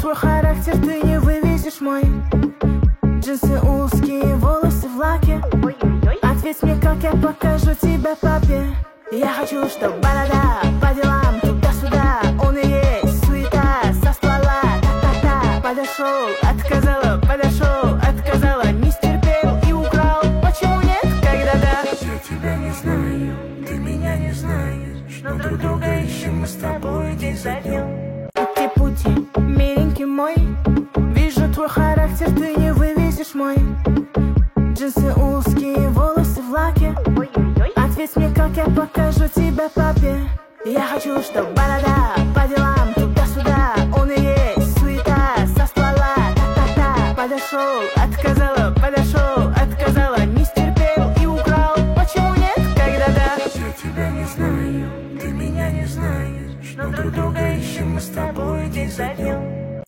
твой характер, ты не вывезешь мой. Джинсы узкие, волосы в лаке. Ответь мне, как я покажу тебя папе. Я хочу, чтоб борода по делам туда-сюда. Он и есть суета со ствола. Та-та-та. Подошел, отказала, подошел, отказала. Не стерпел и украл. Почему нет, когда да? Я тебя не знаю, ты меня не знаешь, но друг друга ищем мы с тобой день за днем. Пути-пути, миленький мой. Вижу твой характер, ты не вывезешь мой. Джинсы узкие, волосы в лаке. Ответь мне, как я покажу тебя папе. Я хочу, чтоб борода по делам туда-сюда. Он и есть суета со ствола. Та-та-та. Подошел, отказала, подошел, отказала. Не стерпел и украл. Почему нет, когда да? Я тебя не знаю, ты меня не знаешь, но друг друга ищем мы с тобой